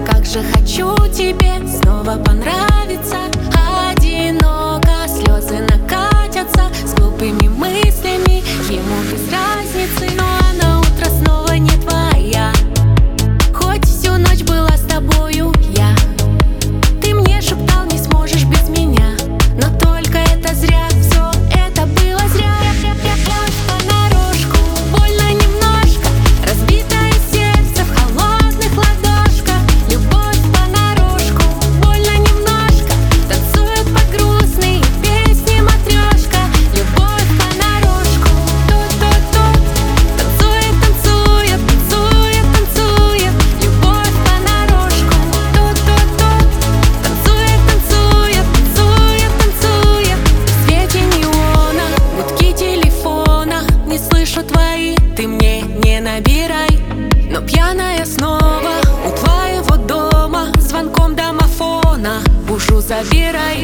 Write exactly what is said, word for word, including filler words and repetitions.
Как же хочу тебе снова понравиться. Одиноко, слезы накатятся с глупыми мыслями. Ему без разницы, но а на утро снова не твоя. Хоть всю ночь была с тобою я. Ты мне шептал, не сможешь без меня, но только это зря, все это было зря. Любовь понарошку, больно немножко, разбитое сердце в холодных ладошках. Любовь понарошку, больно немножко, танцует под грустные песни матрешка. Любовь понарошку, тут-тут-тут, танцует, танцует, танцует, танцует. Любовь понарошку, тут-тут-тут, танцует, танцует, танцует, танцует. В свете неона, гудки телефона, не слышу твои, ты мне не набирай. Но пьяная снова у твоего дома, звонком домофона бушу забирай.